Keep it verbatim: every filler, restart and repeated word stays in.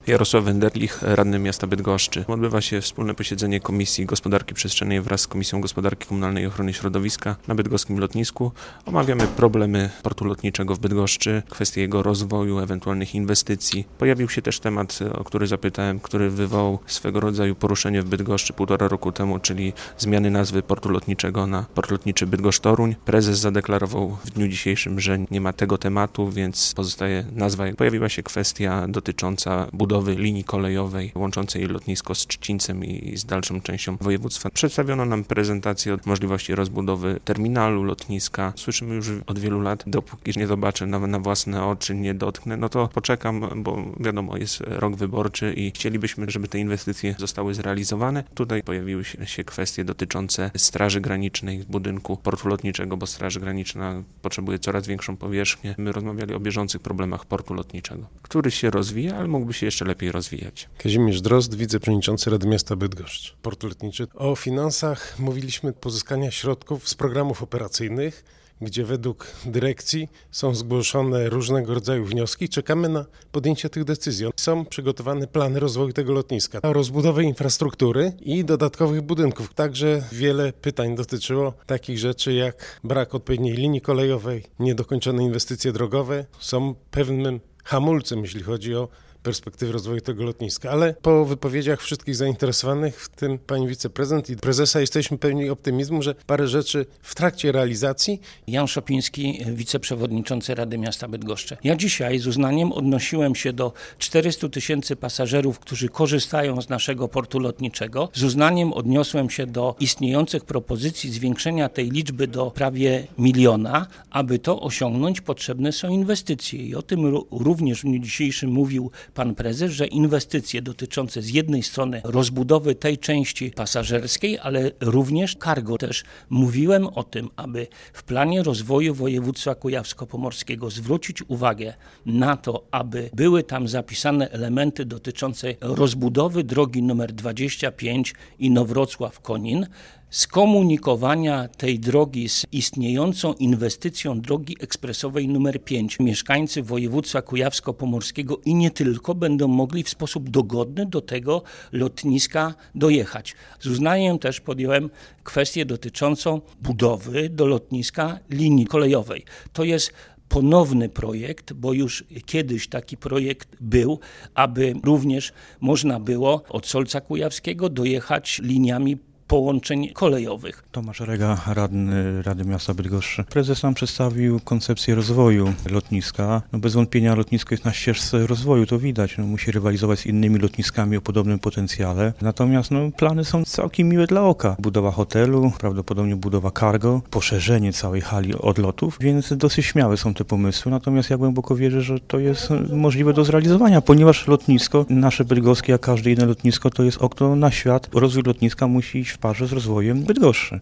Jarosław Wenderlich, radny miasta Bydgoszczy. Odbywa się wspólne posiedzenie Komisji Gospodarki Przestrzennej wraz z Komisją Gospodarki Komunalnej i Ochrony Środowiska na bydgoskim lotnisku. Omawiamy problemy portu lotniczego w Bydgoszczy, kwestie jego rozwoju, ewentualnych inwestycji. Pojawił się też temat, o który zapytałem, który wywołał swego rodzaju poruszenie w Bydgoszczy półtora roku temu, czyli zmiany nazwy portu lotniczego na Port Lotniczy Bydgoszcz-Toruń. Prezes zadeklarował w dniu dzisiejszym, że nie ma tego tematu, więc pozostaje nazwa. Pojawiła się kwestia dotycząca budowy linii kolejowej łączącej lotnisko z Trzcińcem i z dalszą częścią województwa. Przedstawiono nam prezentację możliwości rozbudowy terminalu lotniska. Słyszymy już od wielu lat, dopóki nie zobaczę na, na własne oczy, nie dotknę, no to poczekam, bo wiadomo, jest rok wyborczy i chcielibyśmy, żeby te inwestycje zostały zrealizowane. Tutaj pojawiły się kwestie dotyczące Straży Granicznej, budynku portu lotniczego, bo Straż Graniczna potrzebuje coraz większą powierzchnię. My rozmawiali o bieżących problemach portu lotniczego, który się rozwija, ale mógłby się jeszcze lepiej rozwijać. Kazimierz Drozd, wiceprzewodniczący Rady Miasta Bydgoszcz, Port Lotniczy. O finansach mówiliśmy pozyskania środków z programów operacyjnych, gdzie według dyrekcji są zgłoszone różnego rodzaju wnioski. Czekamy na podjęcie tych decyzji. Są przygotowane plany rozwoju tego lotniska, o rozbudowę infrastruktury i dodatkowych budynków. Także wiele pytań dotyczyło takich rzeczy jak brak odpowiedniej linii kolejowej, niedokończone inwestycje drogowe. Są pewnym hamulcem, jeśli chodzi o perspektywy rozwoju tego lotniska, ale po wypowiedziach wszystkich zainteresowanych, w tym pani wiceprezydent i prezesa, jesteśmy pełni optymizmu, że parę rzeczy w trakcie realizacji. Jan Szopiński, wiceprzewodniczący Rady Miasta Bydgoszczy. Ja dzisiaj z uznaniem odnosiłem się do czterystu tysięcy pasażerów, którzy korzystają z naszego portu lotniczego. Z uznaniem odniosłem się do istniejących propozycji zwiększenia tej liczby do prawie miliona. Aby to osiągnąć, potrzebne są inwestycje i o tym również w dniu dzisiejszym mówił pan prezes, że inwestycje dotyczące z jednej strony rozbudowy tej części pasażerskiej, ale również cargo. Też mówiłem o tym, aby w planie rozwoju województwa kujawsko-pomorskiego zwrócić uwagę na to, aby były tam zapisane elementy dotyczące rozbudowy drogi nr dwadzieścia pięć Inowrocław-Konin, skomunikowania tej drogi z istniejącą inwestycją drogi ekspresowej numer pięć. Mieszkańcy województwa kujawsko-pomorskiego i nie tylko będą mogli w sposób dogodny do tego lotniska dojechać. Z uznaniem też podjąłem kwestię dotyczącą budowy do lotniska linii kolejowej. To jest ponowny projekt, bo już kiedyś taki projekt był, aby również można było od Solca Kujawskiego dojechać liniami połączeń kolejowych. Tomasz Rega, radny Rady Miasta Bydgoszczy. Prezes nam przedstawił koncepcję rozwoju lotniska. No bez wątpienia lotnisko jest na ścieżce rozwoju, to widać. No musi rywalizować z innymi lotniskami o podobnym potencjale. Natomiast no, plany są całkiem miłe dla oka. Budowa hotelu, prawdopodobnie budowa cargo, poszerzenie całej hali odlotów, więc dosyć śmiałe są te pomysły. Natomiast ja głęboko wierzę, że to jest możliwe do zrealizowania, ponieważ lotnisko, nasze bydgoskie, jak każde inne lotnisko, to jest okno na świat. Rozwój lotniska musi iść w parze z rozwojem Bydgoszczy.